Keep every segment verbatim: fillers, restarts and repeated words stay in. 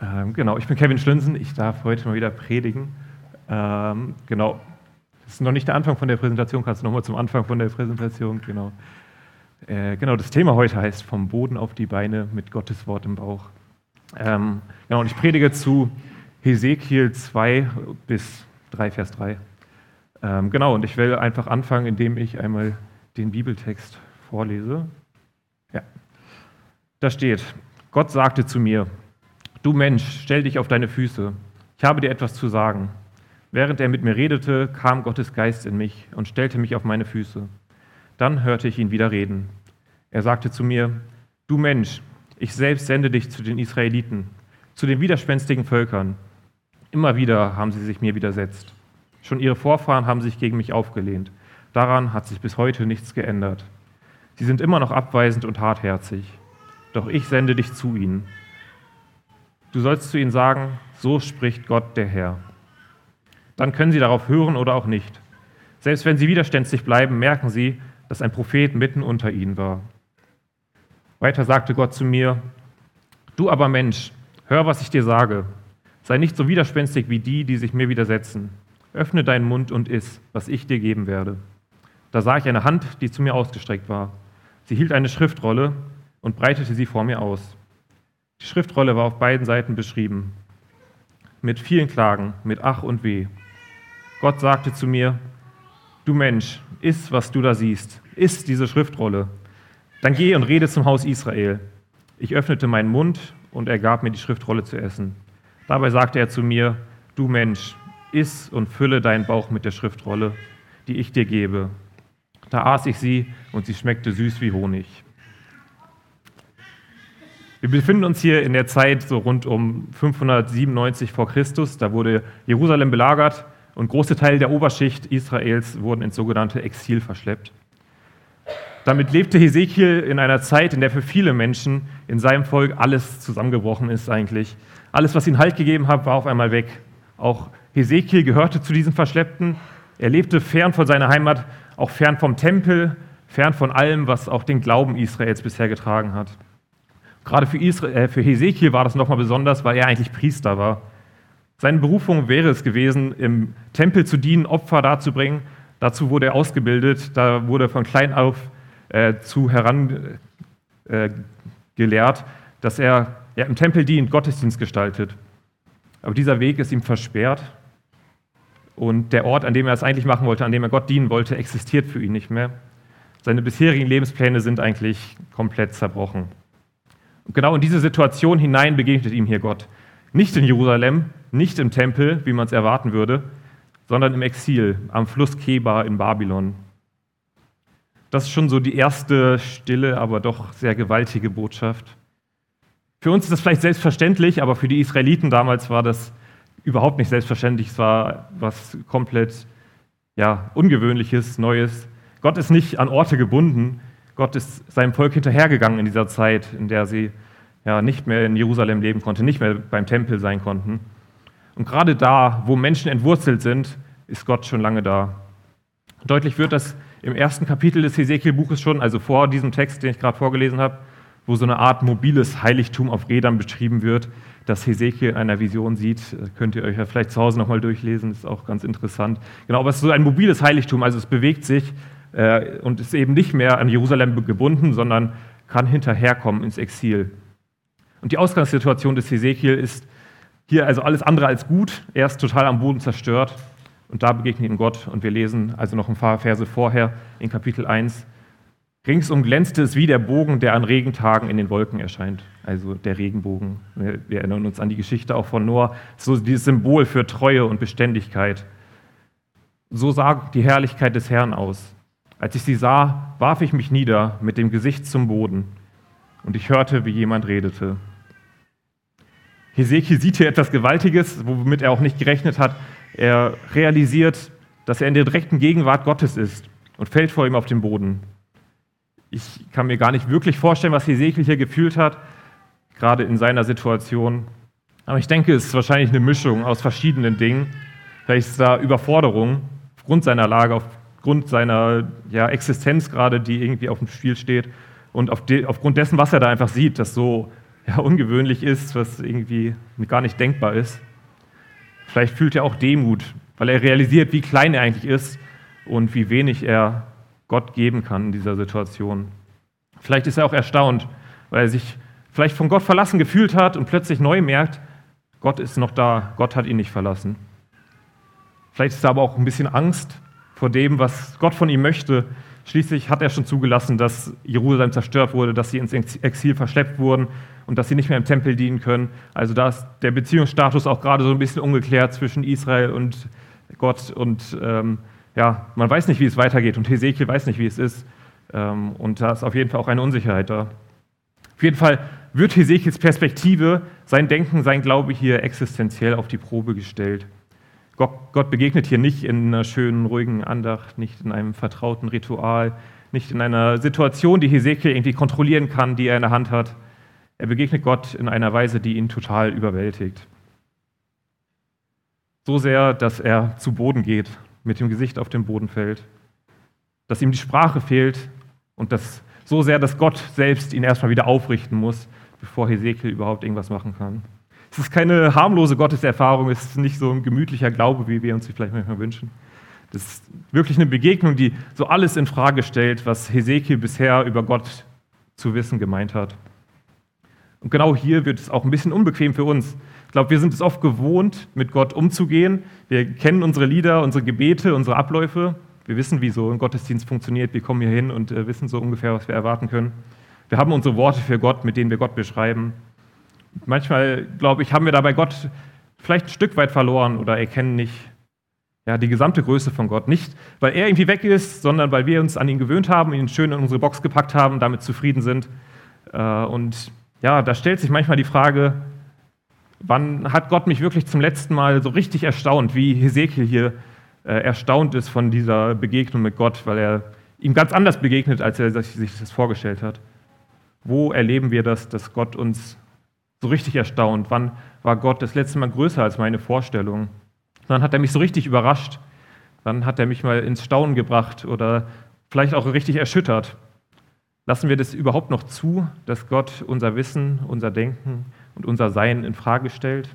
Ähm, genau, ich bin Kevin Schlünsen, ich darf heute mal wieder predigen. Ähm, genau, das ist noch nicht der Anfang von der Präsentation, kannst du nochmal zum Anfang von der Präsentation, genau. Äh, genau, das Thema heute heißt vom Boden auf die Beine mit Gottes Wort im Bauch. Ähm, genau, und ich predige zu Hesekiel zwei bis drei, Vers drei. Ähm, genau, und ich will einfach anfangen, indem ich einmal den Bibeltext vorlese. Ja, da steht: Gott sagte zu mir: Du Mensch, stell dich auf deine Füße, ich habe dir etwas zu sagen. Während er mit mir redete, kam Gottes Geist in mich und stellte mich auf meine Füße. Dann hörte ich ihn wieder reden. Er sagte zu mir: Du Mensch, ich selbst sende dich zu den Israeliten, zu den widerspenstigen Völkern. Immer wieder haben sie sich mir widersetzt. Schon ihre Vorfahren haben sich gegen mich aufgelehnt. Daran hat sich bis heute nichts geändert. Sie sind immer noch abweisend und hartherzig. Doch ich sende dich zu ihnen. Du sollst zu ihnen sagen: So spricht Gott, der Herr. Dann können sie darauf hören oder auch nicht. Selbst wenn sie widerständig bleiben, merken sie, dass ein Prophet mitten unter ihnen war. Weiter sagte Gott zu mir: Du aber Mensch, hör, was ich dir sage. Sei nicht so widerspenstig wie die, die sich mir widersetzen. Öffne deinen Mund und iss, was ich dir geben werde. Da sah ich eine Hand, die zu mir ausgestreckt war. Sie hielt eine Schriftrolle und breitete sie vor mir aus. Die Schriftrolle war auf beiden Seiten beschrieben, mit vielen Klagen, mit Ach und Weh. Gott sagte zu mir: Du Mensch, iss, was du da siehst, iss diese Schriftrolle. Dann geh und rede zum Haus Israel. Ich öffnete meinen Mund und er gab mir die Schriftrolle zu essen. Dabei sagte er zu mir: Du Mensch, iss und fülle deinen Bauch mit der Schriftrolle, die ich dir gebe. Da aß ich sie und sie schmeckte süß wie Honig. Wir befinden uns hier in der Zeit so rund um fünfhundertsiebenundneunzig vor Christus. Da wurde Jerusalem belagert und große Teile der Oberschicht Israels wurden ins sogenannte Exil verschleppt. Damit lebte Hesekiel in einer Zeit, in der für viele Menschen in seinem Volk alles zusammengebrochen ist eigentlich. Alles, was ihnen Halt gegeben hat, war auf einmal weg. Auch Hesekiel gehörte zu diesen Verschleppten. Er lebte fern von seiner Heimat, auch fern vom Tempel, fern von allem, was auch den Glauben Israels bisher getragen hat. Gerade für, Israel, äh, für Hesekiel war das nochmal besonders, weil er eigentlich Priester war. Seine Berufung wäre es gewesen, im Tempel zu dienen, Opfer darzubringen. Dazu wurde er ausgebildet, da wurde von klein auf äh, zu herangelehrt, äh, dass er ja, im Tempel dient, Gottesdienst gestaltet. Aber dieser Weg ist ihm versperrt und der Ort, an dem er es eigentlich machen wollte, an dem er Gott dienen wollte, existiert für ihn nicht mehr. Seine bisherigen Lebenspläne sind eigentlich komplett zerbrochen. Und genau in diese Situation hinein begegnet ihm hier Gott. Nicht in Jerusalem, nicht im Tempel, wie man es erwarten würde, sondern im Exil am Fluss Kebar in Babylon. Das ist schon so die erste stille, aber doch sehr gewaltige Botschaft. Für uns ist das vielleicht selbstverständlich, aber für die Israeliten damals war das überhaupt nicht selbstverständlich. Es war was komplett ja, Ungewöhnliches, Neues. Gott ist nicht an Orte gebunden. Gott ist seinem Volk hinterhergegangen in dieser Zeit, in der sie ja, nicht mehr in Jerusalem leben konnten, nicht mehr beim Tempel sein konnten. Und gerade da, wo Menschen entwurzelt sind, ist Gott schon lange da. Deutlich wird das im ersten Kapitel des Hesekiel-Buches schon, also vor diesem Text, den ich gerade vorgelesen habe, wo so eine Art mobiles Heiligtum auf Rädern beschrieben wird, das Hesekiel in einer Vision sieht. Könnt ihr euch ja vielleicht zu Hause nochmal durchlesen, ist auch ganz interessant. Genau, aber es ist so ein mobiles Heiligtum, also es bewegt sich äh, und ist eben nicht mehr an Jerusalem gebunden, sondern kann hinterherkommen ins Exil. Und die Ausgangssituation des Hesekiel ist hier also alles andere als gut. Er ist total am Boden zerstört und da begegnet ihm Gott. Und wir lesen also noch ein paar Verse vorher in Kapitel eins. Ringsum glänzte es wie der Bogen, der an Regentagen in den Wolken erscheint. Also der Regenbogen. Wir erinnern uns an die Geschichte auch von Noah. So dieses Symbol für Treue und Beständigkeit. So sah die Herrlichkeit des Herrn aus. Als ich sie sah, warf ich mich nieder mit dem Gesicht zum Boden. Und ich hörte, wie jemand redete. Hesekiel sieht hier etwas Gewaltiges, womit er auch nicht gerechnet hat. Er realisiert, dass er in der direkten Gegenwart Gottes ist und fällt vor ihm auf den Boden. Ich kann mir gar nicht wirklich vorstellen, was Hesekiel hier gefühlt hat, gerade in seiner Situation. Aber ich denke, es ist wahrscheinlich eine Mischung aus verschiedenen Dingen. Vielleicht ist da Überforderung aufgrund seiner Lage, aufgrund seiner ja, Existenz gerade, die irgendwie auf dem Spiel steht. Und auf de, aufgrund dessen, was er da einfach sieht, das so ja, ungewöhnlich ist, was irgendwie gar nicht denkbar ist. Vielleicht fühlt er auch Demut, weil er realisiert, wie klein er eigentlich ist und wie wenig er Gott geben kann in dieser Situation. Vielleicht ist er auch erstaunt, weil er sich vielleicht von Gott verlassen gefühlt hat und plötzlich neu merkt, Gott ist noch da, Gott hat ihn nicht verlassen. Vielleicht ist er aber auch ein bisschen Angst vor dem, was Gott von ihm möchte. Schließlich hat er schon zugelassen, dass Jerusalem zerstört wurde, dass sie ins Exil verschleppt wurden und dass sie nicht mehr im Tempel dienen können. Also da ist der Beziehungsstatus auch gerade so ein bisschen ungeklärt zwischen Israel und Gott. Und ähm, ja, man weiß nicht, wie es weitergeht und Hesekiel weiß nicht, wie es ist. Ähm, und da ist auf jeden Fall auch eine Unsicherheit da. Auf jeden Fall wird Hesekiels Perspektive, sein Denken, sein Glaube hier existenziell auf die Probe gestellt. Gott begegnet hier nicht in einer schönen, ruhigen Andacht, nicht in einem vertrauten Ritual, nicht in einer Situation, die Hesekiel irgendwie kontrollieren kann, die er in der Hand hat. Er begegnet Gott in einer Weise, die ihn total überwältigt. So sehr, dass er zu Boden geht, mit dem Gesicht auf den Boden fällt, dass ihm die Sprache fehlt und dass so sehr, dass Gott selbst ihn erstmal wieder aufrichten muss, bevor Hesekiel überhaupt irgendwas machen kann. Es ist keine harmlose Gotteserfahrung, es ist nicht so ein gemütlicher Glaube, wie wir uns die vielleicht manchmal wünschen. Das ist wirklich eine Begegnung, die so alles in Frage stellt, was Hesekiel bisher über Gott zu wissen gemeint hat. Und genau hier wird es auch ein bisschen unbequem für uns. Ich glaube, wir sind es oft gewohnt, mit Gott umzugehen. Wir kennen unsere Lieder, unsere Gebete, unsere Abläufe. Wir wissen, wie so ein Gottesdienst funktioniert. Wir kommen hier hin und wissen so ungefähr, was wir erwarten können. Wir haben unsere Worte für Gott, mit denen wir Gott beschreiben. Manchmal, glaube ich, haben wir dabei Gott vielleicht ein Stück weit verloren oder erkennen nicht ja, die gesamte Größe von Gott. Nicht, weil er irgendwie weg ist, sondern weil wir uns an ihn gewöhnt haben, ihn schön in unsere Box gepackt haben, damit zufrieden sind. Und ja, da stellt sich manchmal die Frage, wann hat Gott mich wirklich zum letzten Mal so richtig erstaunt, wie Hesekiel hier erstaunt ist von dieser Begegnung mit Gott, weil er ihm ganz anders begegnet, als er sich das vorgestellt hat. Wo erleben wir das, dass Gott uns so richtig erstaunt? Wann war Gott das letzte Mal größer als meine Vorstellung? Dann hat er mich so richtig überrascht. Dann hat er mich mal ins Staunen gebracht oder vielleicht auch richtig erschüttert. Lassen wir das überhaupt noch zu, dass Gott unser Wissen, unser Denken und unser Sein in Frage stellt?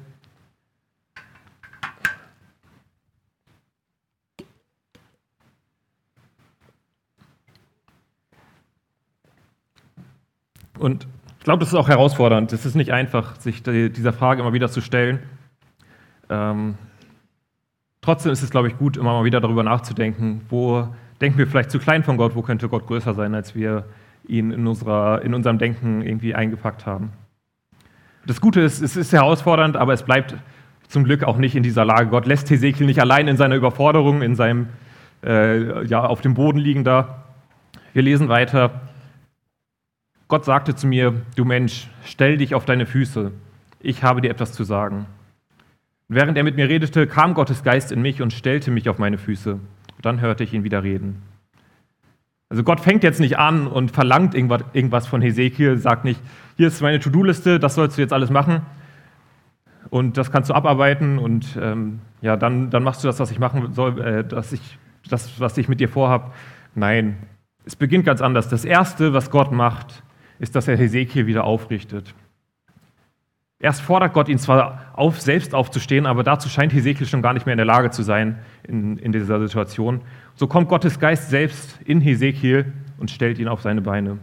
Und ich glaube, das ist auch herausfordernd. Es ist nicht einfach, sich dieser Frage immer wieder zu stellen. Ähm, trotzdem ist es, glaube ich, gut, immer mal wieder darüber nachzudenken, wo denken wir vielleicht zu klein von Gott, wo könnte Gott größer sein, als wir ihn in, unserer, in unserem Denken irgendwie eingepackt haben. Das Gute ist, es ist herausfordernd, aber es bleibt zum Glück auch nicht in dieser Lage. Gott lässt Hesekiel nicht allein in seiner Überforderung, in seinem äh, ja, auf dem Boden liegen da. Wir lesen weiter. Gott sagte zu mir, du Mensch, stell dich auf deine Füße, ich habe dir etwas zu sagen. Während er mit mir redete, kam Gottes Geist in mich und stellte mich auf meine Füße. Und dann hörte ich ihn wieder reden. Also Gott fängt jetzt nicht an und verlangt irgendwas von Hesekiel, sagt nicht, hier ist meine To-Do-Liste, das sollst du jetzt alles machen und das kannst du abarbeiten und ähm, ja, dann, dann machst du das, was ich machen soll, äh, dass ich, das, was ich mit dir vorhabe. Nein, es beginnt ganz anders. Das Erste, was Gott macht, ist, dass er Hesekiel wieder aufrichtet. Erst fordert Gott ihn zwar auf, selbst aufzustehen, aber dazu scheint Hesekiel schon gar nicht mehr in der Lage zu sein in, in dieser Situation. So kommt Gottes Geist selbst in Hesekiel und stellt ihn auf seine Beine.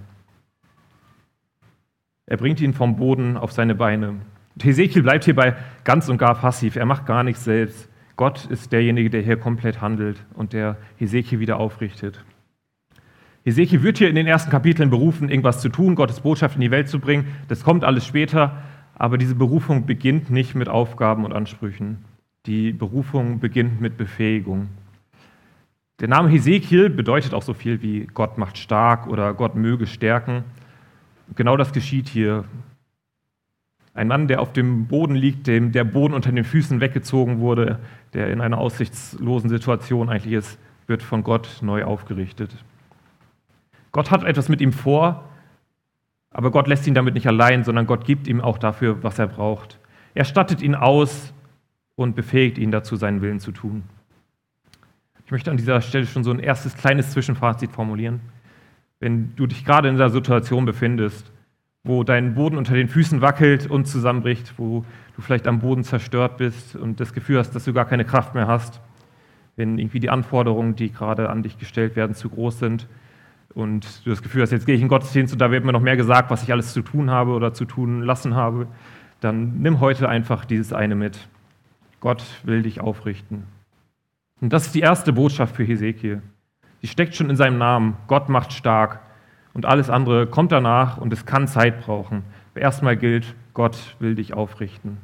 Er bringt ihn vom Boden auf seine Beine. Und Hesekiel bleibt hierbei ganz und gar passiv. Er macht gar nichts selbst. Gott ist derjenige, der hier komplett handelt und der Hesekiel wieder aufrichtet. Hesekiel wird hier in den ersten Kapiteln berufen, irgendwas zu tun, Gottes Botschaft in die Welt zu bringen. Das kommt alles später, aber diese Berufung beginnt nicht mit Aufgaben und Ansprüchen. Die Berufung beginnt mit Befähigung. Der Name Hesekiel bedeutet auch so viel wie Gott macht stark oder Gott möge stärken. Genau das geschieht hier. Ein Mann, der auf dem Boden liegt, dem der Boden unter den Füßen weggezogen wurde, der in einer aussichtslosen Situation eigentlich ist, wird von Gott neu aufgerichtet. Gott hat etwas mit ihm vor, aber Gott lässt ihn damit nicht allein, sondern Gott gibt ihm auch dafür, was er braucht. Er stattet ihn aus und befähigt ihn dazu, seinen Willen zu tun. Ich möchte an dieser Stelle schon so ein erstes kleines Zwischenfazit formulieren. Wenn du dich gerade in dieser Situation befindest, wo dein Boden unter den Füßen wackelt und zusammenbricht, wo du vielleicht am Boden zerstört bist und das Gefühl hast, dass du gar keine Kraft mehr hast, wenn irgendwie die Anforderungen, die gerade an dich gestellt werden, zu groß sind und du das Gefühl hast, jetzt gehe ich in den Gottesdienst und da wird mir noch mehr gesagt, was ich alles zu tun habe oder zu tun lassen habe, dann nimm heute einfach dieses eine mit. Gott will dich aufrichten. Und das ist die erste Botschaft für Hesekiel. Die steckt schon in seinem Namen. Gott macht stark. Und alles andere kommt danach und es kann Zeit brauchen. Aber erstmal gilt, Gott will dich aufrichten.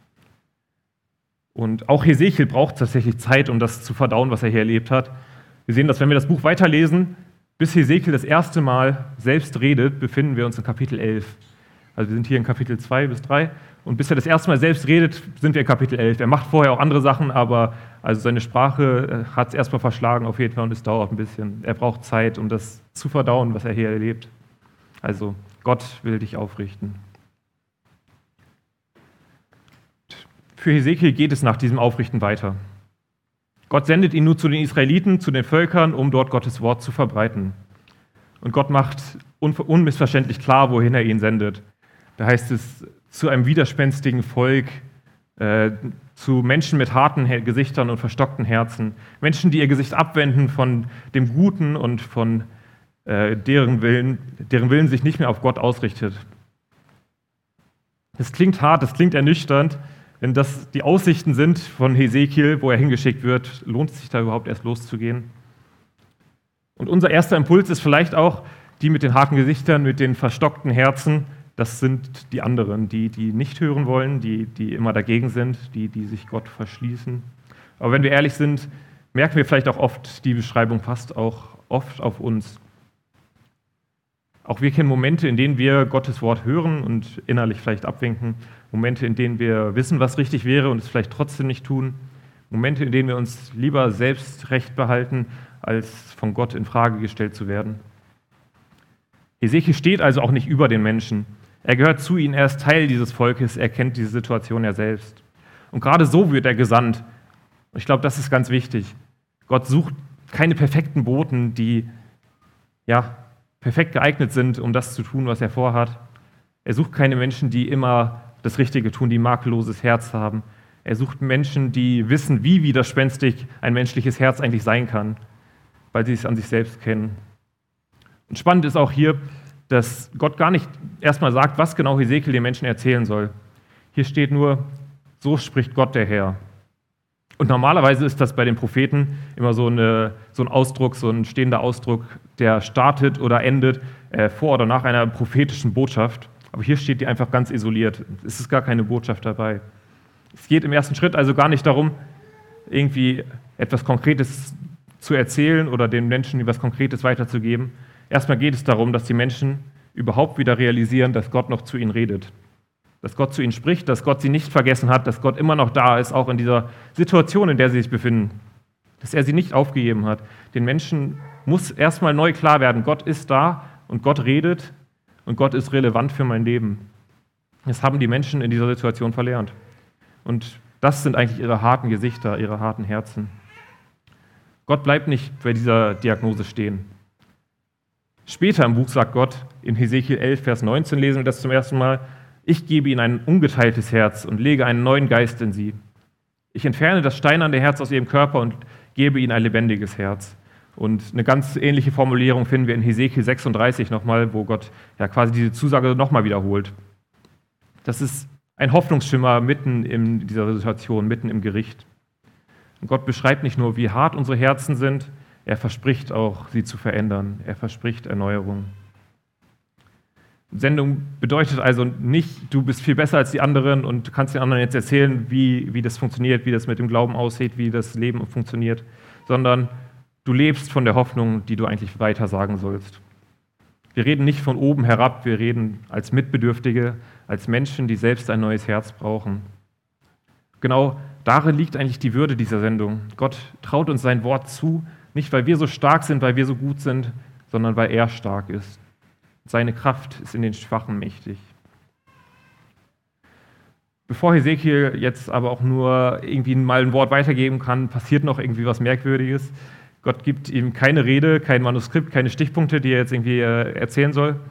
Und auch Hesekiel braucht tatsächlich Zeit, um das zu verdauen, was er hier erlebt hat. Wir sehen, dass wenn wir das Buch weiterlesen, bis Hesekiel das erste Mal selbst redet, befinden wir uns in Kapitel elf. Also wir sind hier in Kapitel zwei bis drei. Und bis er das erste Mal selbst redet, sind wir in Kapitel elf. Er macht vorher auch andere Sachen, aber also seine Sprache hat es erstmal verschlagen auf jeden Fall und es dauert ein bisschen. Er braucht Zeit, um das zu verdauen, was er hier erlebt. Also Gott will dich aufrichten. Für Hesekiel geht es nach diesem Aufrichten weiter. Gott sendet ihn nun zu den Israeliten, zu den Völkern, um dort Gottes Wort zu verbreiten. Und Gott macht unmissverständlich klar, wohin er ihn sendet. Da heißt es, zu einem widerspenstigen Volk, äh, zu Menschen mit harten Gesichtern und verstockten Herzen. Menschen, die ihr Gesicht abwenden von dem Guten und von äh, deren Willen, deren Willen sich nicht mehr auf Gott ausrichtet. Das klingt hart, das klingt ernüchternd, wenn das die Aussichten sind von Hesekiel, wo er hingeschickt wird. Lohnt es sich da überhaupt erst loszugehen? Und unser erster Impuls ist vielleicht auch, die mit den harten Gesichtern, mit den verstockten Herzen, das sind die anderen, die, die nicht hören wollen, die, die immer dagegen sind, die, die sich Gott verschließen. Aber wenn wir ehrlich sind, merken wir vielleicht auch oft, die Beschreibung passt auch oft auf uns. Auch wir kennen Momente, in denen wir Gottes Wort hören und innerlich vielleicht abwinken. Momente, in denen wir wissen, was richtig wäre und es vielleicht trotzdem nicht tun. Momente, in denen wir uns lieber selbst recht behalten, als von Gott in Frage gestellt zu werden. Hesekiel steht also auch nicht über den Menschen. Er gehört zu ihnen, er ist Teil dieses Volkes, er kennt diese Situation ja selbst. Und gerade so wird er gesandt. Und ich glaube, das ist ganz wichtig. Gott sucht keine perfekten Boten, die ja, perfekt geeignet sind, um das zu tun, was er vorhat. Er sucht keine Menschen, die immer das Richtige tun, die makelloses Herz haben. Er sucht Menschen, die wissen, wie widerspenstig ein menschliches Herz eigentlich sein kann, weil sie es an sich selbst kennen. Und spannend ist auch hier, dass Gott gar nicht erstmal sagt, was genau Hesekiel den Menschen erzählen soll. Hier steht nur, so spricht Gott der Herr. Und normalerweise ist das bei den Propheten immer so, eine, so ein Ausdruck, so ein stehender Ausdruck, der startet oder endet äh, vor oder nach einer prophetischen Botschaft. Aber hier steht die einfach ganz isoliert. Es ist gar keine Botschaft dabei. Es geht im ersten Schritt also gar nicht darum, irgendwie etwas Konkretes zu erzählen oder den Menschen etwas Konkretes weiterzugeben. Erstmal geht es darum, dass die Menschen überhaupt wieder realisieren, dass Gott noch zu ihnen redet. Dass Gott zu ihnen spricht, dass Gott sie nicht vergessen hat, dass Gott immer noch da ist, auch in dieser Situation, in der sie sich befinden. Dass er sie nicht aufgegeben hat. Den Menschen muss erstmal neu klar werden, Gott ist da und Gott redet und Gott ist relevant für mein Leben. Das haben die Menschen in dieser Situation verlernt. Und das sind eigentlich ihre harten Gesichter, ihre harten Herzen. Gott bleibt nicht bei dieser Diagnose stehen. Später im Buch sagt Gott, in Hesekiel elf, Vers neunzehn lesen wir das zum ersten Mal, ich gebe ihnen ein ungeteiltes Herz und lege einen neuen Geist in sie. Ich entferne das steinerne Herz aus ihrem Körper und gebe ihnen ein lebendiges Herz. Und eine ganz ähnliche Formulierung finden wir in Hesekiel sechsunddreißig nochmal, wo Gott ja quasi diese Zusage nochmal wiederholt. Das ist ein Hoffnungsschimmer mitten in dieser Situation, mitten im Gericht. Und Gott beschreibt nicht nur, wie hart unsere Herzen sind, er verspricht auch, sie zu verändern. Er verspricht Erneuerung. Sendung bedeutet also nicht, du bist viel besser als die anderen und du kannst den anderen jetzt erzählen, wie, wie das funktioniert, wie das mit dem Glauben aussieht, wie das Leben funktioniert, sondern du lebst von der Hoffnung, die du eigentlich weiter sagen sollst. Wir reden nicht von oben herab, wir reden als Mitbedürftige, als Menschen, die selbst ein neues Herz brauchen. Genau darin liegt eigentlich die Würde dieser Sendung. Gott traut uns sein Wort zu, nicht weil wir so stark sind, weil wir so gut sind, sondern weil er stark ist. Seine Kraft ist in den Schwachen mächtig. Bevor Hesekiel jetzt aber auch nur irgendwie mal ein Wort weitergeben kann, passiert noch irgendwie was Merkwürdiges. Gott gibt ihm keine Rede, kein Manuskript, keine Stichpunkte, die er jetzt irgendwie erzählen soll.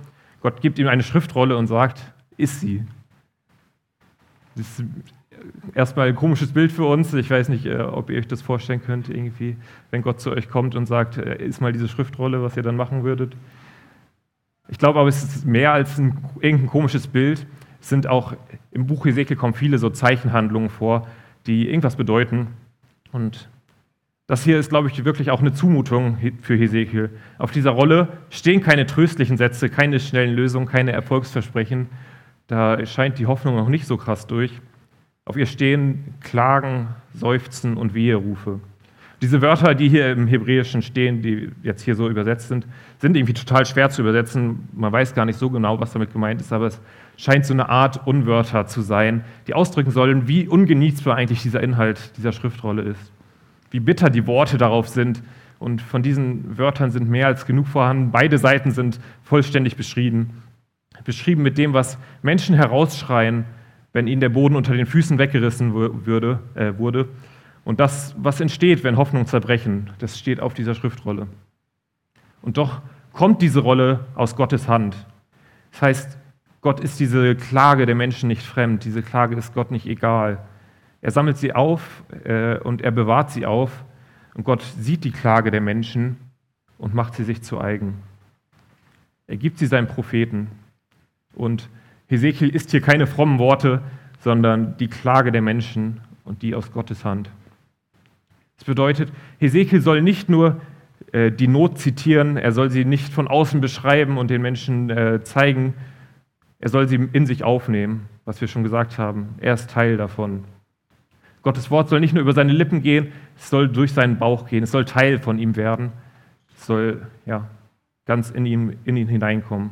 Gott gibt ihm eine Schriftrolle und sagt, iss sie. Das ist erstmal ein komisches Bild für uns. Ich weiß nicht, ob ihr euch das vorstellen könnt, irgendwie, wenn Gott zu euch kommt und sagt, iss mal diese Schriftrolle, was ihr dann machen würdet. Ich glaube aber, es ist mehr als ein, irgendein komisches Bild. Es sind auch, im Buch Hesekiel kommen viele so Zeichenhandlungen vor, die irgendwas bedeuten. Und das hier ist, glaube ich, wirklich auch eine Zumutung für Hesekiel. Auf dieser Rolle stehen keine tröstlichen Sätze, keine schnellen Lösungen, keine Erfolgsversprechen. Da scheint die Hoffnung noch nicht so krass durch. Auf ihr stehen Klagen, Seufzen und Weherufe. Diese Wörter, die hier im Hebräischen stehen, die jetzt hier so übersetzt sind, sind irgendwie total schwer zu übersetzen. Man weiß gar nicht so genau, was damit gemeint ist, aber es scheint so eine Art Unwörter zu sein, die ausdrücken sollen, wie ungenießbar eigentlich dieser Inhalt dieser Schriftrolle ist. Wie bitter die Worte darauf sind. Und von diesen Wörtern sind mehr als genug vorhanden. Beide Seiten sind vollständig beschrieben. Beschrieben mit dem, was Menschen herausschreien, wenn ihnen der Boden unter den Füßen weggerissen würde, äh, wurde. Und das, was entsteht, wenn Hoffnung zerbrechen, das steht auf dieser Schriftrolle. Und doch kommt diese Rolle aus Gottes Hand. Das heißt, Gott ist diese Klage der Menschen nicht fremd. Diese Klage ist Gott nicht egal. Er sammelt sie auf äh, und er bewahrt sie auf. Und Gott sieht die Klage der Menschen und macht sie sich zu eigen. Er gibt sie seinen Propheten. Und Hesekiel ist hier keine frommen Worte, sondern die Klage der Menschen und die aus Gottes Hand. Das bedeutet, Hesekiel soll nicht nur äh, die Not zitieren, er soll sie nicht von außen beschreiben und den Menschen äh, zeigen, er soll sie in sich aufnehmen, was wir schon gesagt haben. Er ist Teil davon. Gottes Wort soll nicht nur über seine Lippen gehen, es soll durch seinen Bauch gehen, es soll Teil von ihm werden, es soll ja, ganz in ihn, in ihn hineinkommen.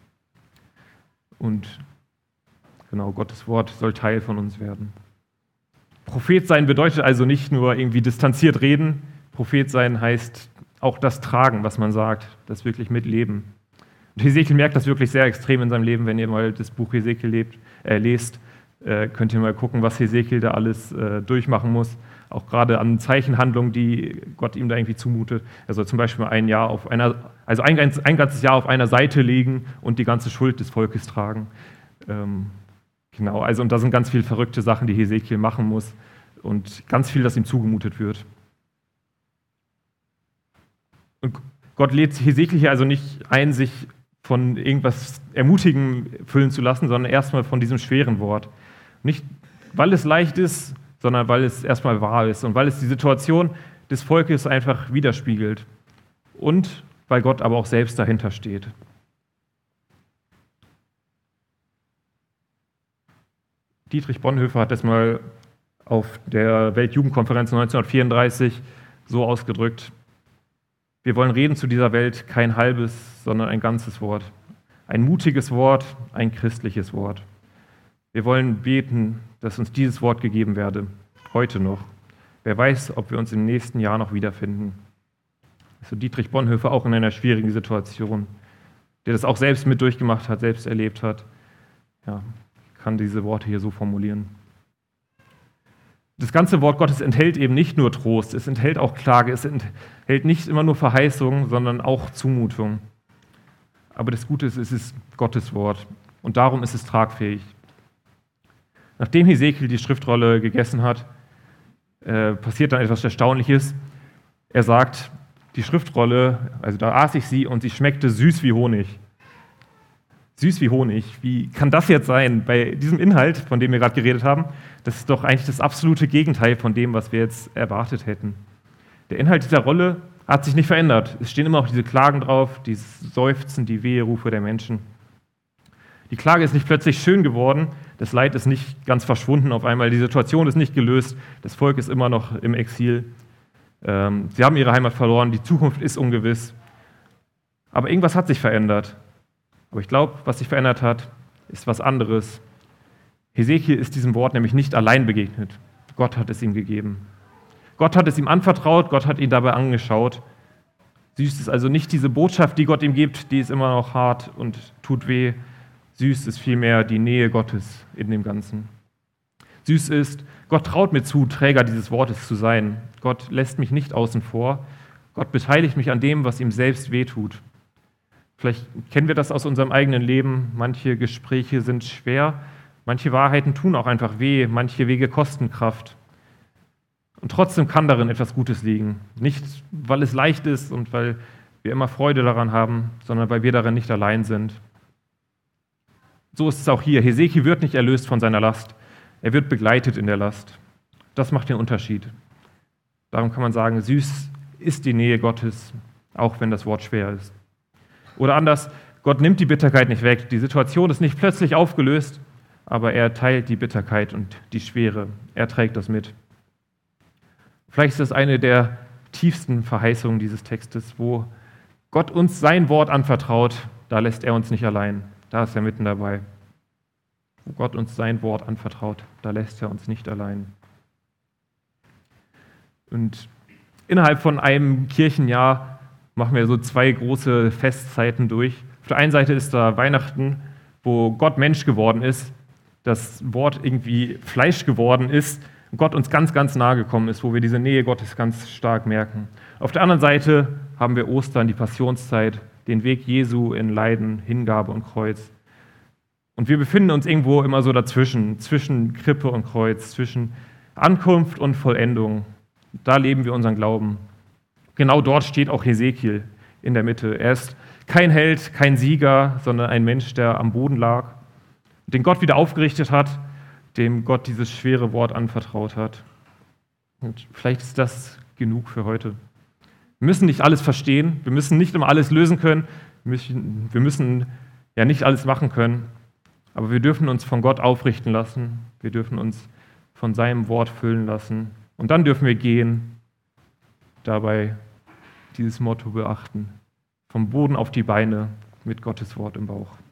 Und genau, Gottes Wort soll Teil von uns werden. Prophet sein bedeutet also nicht nur irgendwie distanziert reden. Prophet sein heißt auch das Tragen, was man sagt, das wirklich mitleben. Und Hesekiel merkt das wirklich sehr extrem in seinem Leben. Wenn ihr mal das Buch Hesekiel lebt, äh, lest, äh, könnt ihr mal gucken, was Hesekiel da alles äh, durchmachen muss. Auch gerade an Zeichenhandlungen, die Gott ihm da irgendwie zumutet. Er soll zum Beispiel ein Jahr auf einer, also ein, ein ganzes Jahr auf einer Seite liegen und die ganze Schuld des Volkes tragen. Ähm, Genau, also und da sind ganz viele verrückte Sachen, die Hesekiel machen muss und ganz viel, das ihm zugemutet wird. Und Gott lädt Hesekiel hier also nicht ein, sich von irgendwas Ermutigen füllen zu lassen, sondern erstmal von diesem schweren Wort. Nicht, weil es leicht ist, sondern weil es erstmal wahr ist und weil es die Situation des Volkes einfach widerspiegelt und weil Gott aber auch selbst dahinter steht. Dietrich Bonhoeffer hat das mal auf der Weltjugendkonferenz neunzehnhundertvierunddreißig so ausgedrückt: Wir wollen reden zu dieser Welt kein halbes, sondern ein ganzes Wort. Ein mutiges Wort, ein christliches Wort. Wir wollen beten, dass uns dieses Wort gegeben werde, heute noch. Wer weiß, ob wir uns im nächsten Jahr noch wiederfinden. Also Dietrich Bonhoeffer auch in einer schwierigen Situation, der das auch selbst mit durchgemacht hat, selbst erlebt hat. Ja, kann diese Worte hier so formulieren. Das ganze Wort Gottes enthält eben nicht nur Trost, es enthält auch Klage, es enthält nicht immer nur Verheißung, sondern auch Zumutung. Aber das Gute ist, es ist Gottes Wort und darum ist es tragfähig. Nachdem Hesekiel die Schriftrolle gegessen hat, äh, passiert dann etwas Erstaunliches. Er sagt, die Schriftrolle, also da aß ich sie und sie schmeckte süß wie Honig. Süß wie Honig. Wie kann das jetzt sein bei diesem Inhalt, von dem wir gerade geredet haben? Das ist doch eigentlich das absolute Gegenteil von dem, was wir jetzt erwartet hätten. Der Inhalt dieser Rolle hat sich nicht verändert. Es stehen immer auch diese Klagen drauf, dieses Seufzen, die Weherufe der Menschen. Die Klage ist nicht plötzlich schön geworden, das Leid ist nicht ganz verschwunden auf einmal, die Situation ist nicht gelöst, das Volk ist immer noch im Exil. Ähm, sie haben ihre Heimat verloren, die Zukunft ist ungewiss. Aber irgendwas hat sich verändert. Aber ich glaube, was sich verändert hat, ist was anderes. Hesekiel ist diesem Wort nämlich nicht allein begegnet. Gott hat es ihm gegeben. Gott hat es ihm anvertraut, Gott hat ihn dabei angeschaut. Süß ist also nicht diese Botschaft, die Gott ihm gibt, die ist immer noch hart und tut weh. Süß ist vielmehr die Nähe Gottes in dem Ganzen. Süß ist, Gott traut mir zu, Träger dieses Wortes zu sein. Gott lässt mich nicht außen vor. Gott beteiligt mich an dem, was ihm selbst wehtut. Vielleicht kennen wir das aus unserem eigenen Leben. Manche Gespräche sind schwer, manche Wahrheiten tun auch einfach weh, manche Wege kosten Kraft. Und trotzdem kann darin etwas Gutes liegen. Nicht, weil es leicht ist und weil wir immer Freude daran haben, sondern weil wir darin nicht allein sind. So ist es auch hier. Hesekiel wird nicht erlöst von seiner Last. Er wird begleitet in der Last. Das macht den Unterschied. Darum kann man sagen, süß ist die Nähe Gottes, auch wenn das Wort schwer ist. Oder anders, Gott nimmt die Bitterkeit nicht weg. Die Situation ist nicht plötzlich aufgelöst, aber er teilt die Bitterkeit und die Schwere. Er trägt das mit. Vielleicht ist das eine der tiefsten Verheißungen dieses Textes, wo Gott uns sein Wort anvertraut, da lässt er uns nicht allein. Da ist er mitten dabei. Wo Gott uns sein Wort anvertraut, da lässt er uns nicht allein. Und innerhalb von einem Kirchenjahr machen wir so zwei große Festzeiten durch. Auf der einen Seite ist da Weihnachten, wo Gott Mensch geworden ist, das Wort irgendwie Fleisch geworden ist, und Gott uns ganz, ganz nahe gekommen ist, wo wir diese Nähe Gottes ganz stark merken. Auf der anderen Seite haben wir Ostern, die Passionszeit, den Weg Jesu in Leiden, Hingabe und Kreuz. Und wir befinden uns irgendwo immer so dazwischen, zwischen Krippe und Kreuz, zwischen Ankunft und Vollendung. Da leben wir unseren Glauben. Genau dort steht auch Hesekiel in der Mitte. Er ist kein Held, kein Sieger, sondern ein Mensch, der am Boden lag, den Gott wieder aufgerichtet hat, dem Gott dieses schwere Wort anvertraut hat. Und vielleicht ist das genug für heute. Wir müssen nicht alles verstehen, wir müssen nicht immer alles lösen können, wir müssen ja nicht alles machen können, aber wir dürfen uns von Gott aufrichten lassen, wir dürfen uns von seinem Wort füllen lassen und dann dürfen wir gehen, dabei dieses Motto beachten, vom Boden auf die Beine mit Gottes Wort im Bauch.